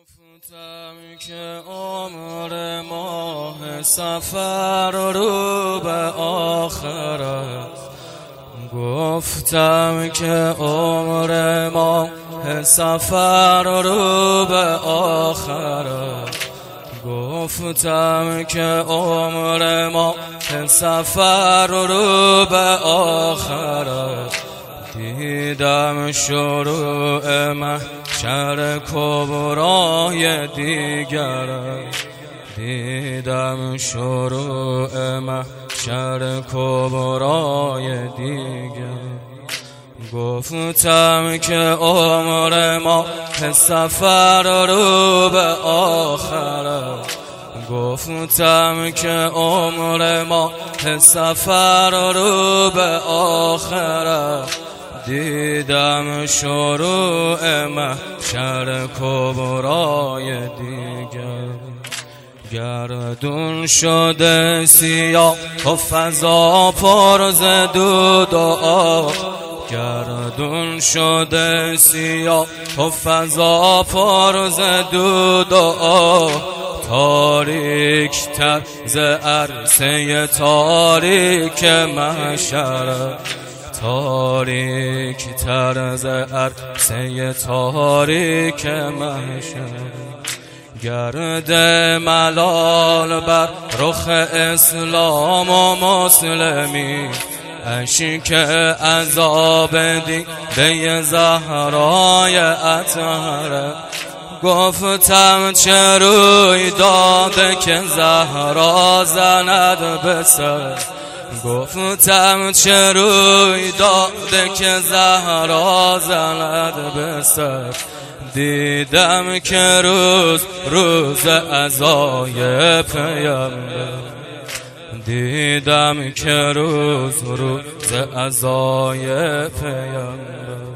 گفتم که عمر ماه سفر رو به آخرت، گفتم که عمر ماه سفر رو به آخرت، گفتم که عمر ماه سفر رو به آخرت. دیدم شروع محشر کبرای دیگر، دیدم شروع محشر کبرای دیگر. گفتم که عمر ما سفر رو به آخرت، گفتم که عمر ما سفر رو به آخرت. دیدم شروع محشر کبرای دیگر. گردون شده سیاه و فضا پر ز دود و آب، گردون شده سیاه و فضا پر ز دود و آب. تاریک تر ز عرصه تاریک محشر، تاریک تر ز عرصه تاریک محشر. گرد ملال بر رخ اسلام و مسلمی، اشک عذاب دیده زهرای اطهر. گفتم چه روی داده که زهرا زند به سر، گفتم چه روی داده که زهرا زند به سر. دیدم که روز عزای پیامبر، دیدم که روز عزای پیامبر.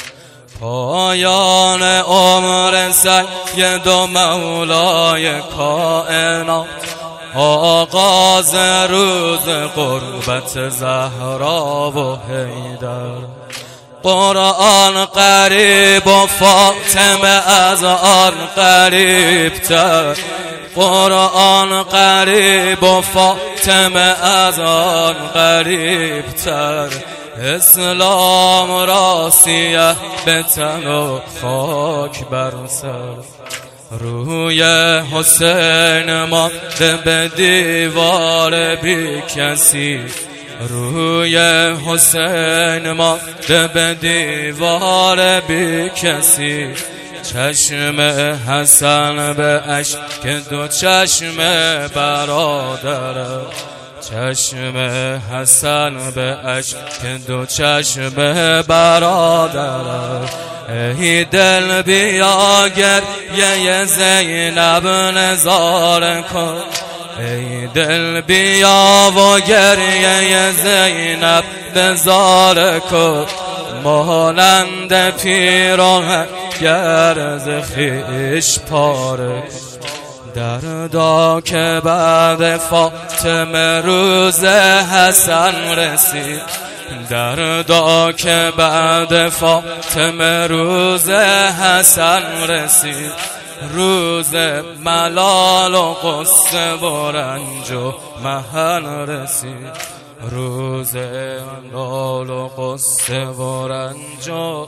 پایان عمر سید و مولای کائنات، آغاز روز قربت زهرا و حیدر. قرآن قریب و فاطمه از آن قریب تر، قرآن قریب و فاطمه از آن قریب تر. اسلام را سیه به تن و خاک بر سر، روی حسین مانده به دیوار بی کسی، روی حسین مانده به دیوار بی کسی. چشم حسن به اشک دو چشم برادر، چشم حسن به اشک دو چشم برادر. ای دل بیا گریه زینب نظاره کن، ای دل بیا و گریه زینب نظاره کن. مانند پیراهن گرز خیش پاره کن، دردا که بعد فاطمه روز حسن رسید، دردا که بعد فاطمه روز حسن رسید. روز ملال و غصه و رنج و محن رسید، روز ملال و غصه و رنج و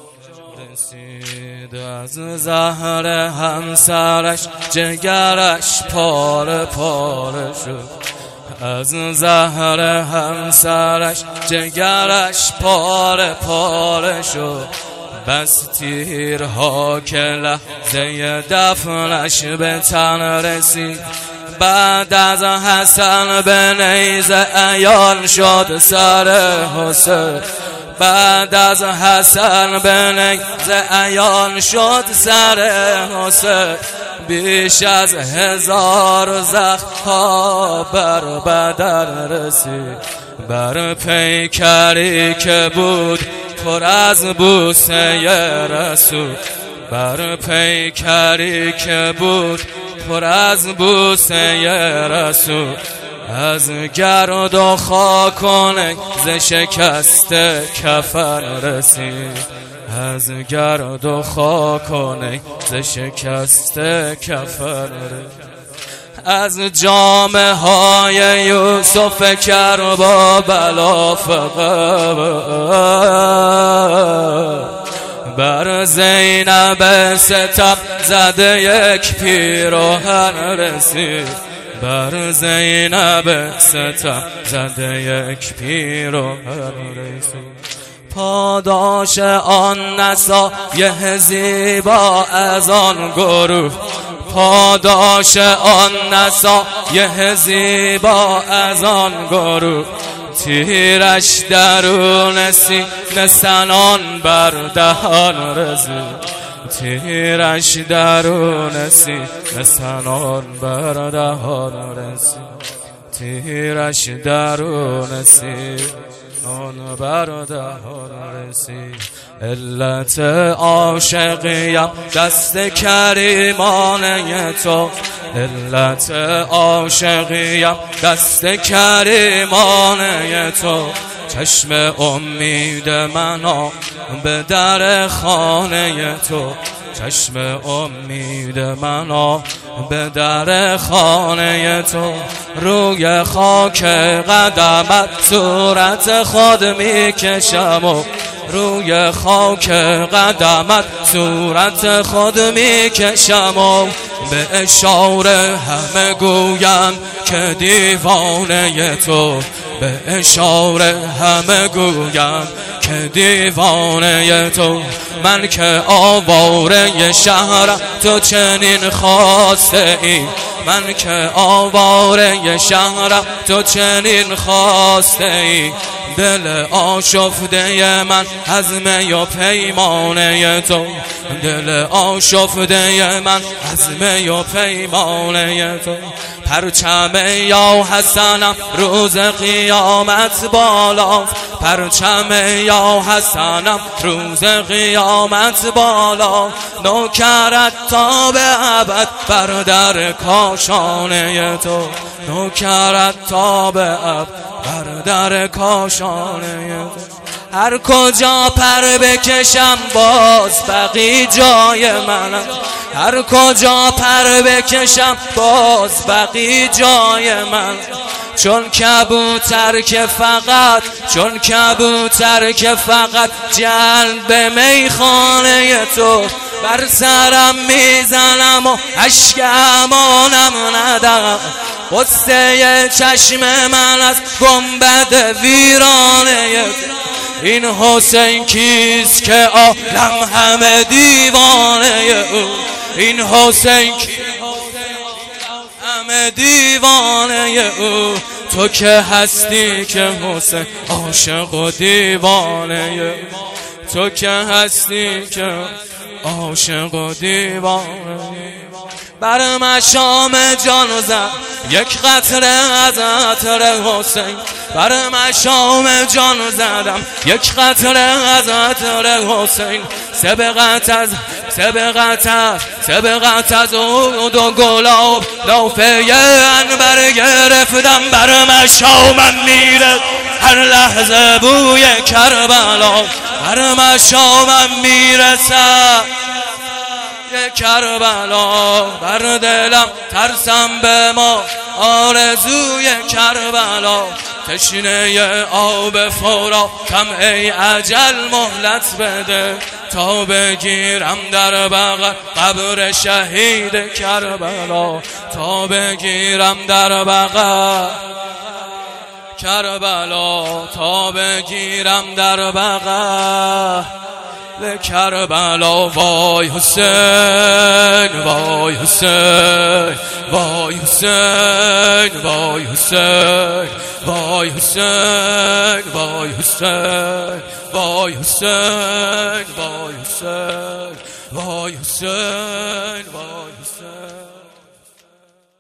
رسید. از زهر همسرش جگرش پاره پاره شد، از زهر همسرش جگرش پاره پاره شد. بس تیرها که لحظه دفنش به تن رسید، بعد از حسن به نیزه عیان شد سر حسین، بعد از حسن به نیزه عیان شد سر حسین. بیش از 1000 زخم‌ها بر بدن رسید، بر پیکری که بود پر از بوسه رسول، بر پیکری که بود پر از بوسه رسول. از گرد و خاک ز شکست کفن رسید، از گرد و خاک و ز شکست کفن از جامه های یوسف کربا بلا فقط بر زینب ستم زده یک پیراهن رسید بر زینب ستم زده یک پیراهن رسید پاداش آن نسایه زیبا از آن گروه پاداش آن نسایه زیبا از آن گروه تیرش درون سینه سنان بر دهان رسید تیرش درون سینه سنان بر دهان رسید تیرش درون سینه آن بر دهان رسید علت عاشقیم دست کریمانه تو علت عاشقیم دست کریمانه تو چشم امید منو به در خانه تو چشم امید منو به در خانه تو روی خاک قدمت صورت خود میکشم و روی خاک قدمت صورت خود میکشم و به اشاره همه گویم که دیوانه تو به اشاره همه گویم که دیوانه تو من که آواره شهرم تو چنین خواسته ای من که آواره شهرم تو چنین خواسته ای دل آشفته من از می و پیمانه تو دل آشفته من از می و پیمانه تو پرچم یا حسنم روز قیامت بالا پرچم یا حسنم روز قیامت بالا نوکرت تا به ابد بر در کاشانه تو نوکرت تا به ابد بر در کاشانه تو هر کجا پر بکشم باز بقی جای منم هر کجا پر بکشم باز بقی جای من چون کبوتر که فقط چون کبوتر که فقط جلب میخانه تو بر سرم میزنم و اشک امانم ندارم قصه چشم من از گنبد ویرانه این حسین کیست که عالم همه دیوانه او این حسین همه دیوانه او تو که هستی که حسین عاشق و دیوانه تو که هستی که عاشق و دیوانه بر مشام جان زد یک قطره از عطر حسین بر مشام جان زدم یک قطره از عطر حسین سبقت از عود و گلاب لافه عنبر گرفتم بر مشامم میره هر لحظه بوی کربلا بر مشامم میرسد کربلا بر دلم ترسم به ما آرزوی کربلا تشنه آب فورا کم ای عجل مهلت بده تا بگیرم در بغل قبر شهید کربلا تا بگیرم در بغل کربلا تا بگیرم در بغل کربلا وای حسین وای حسین وای حسین وای حسین وای حسین وای حسین وای حسین وای حسین وای حسین وای حسین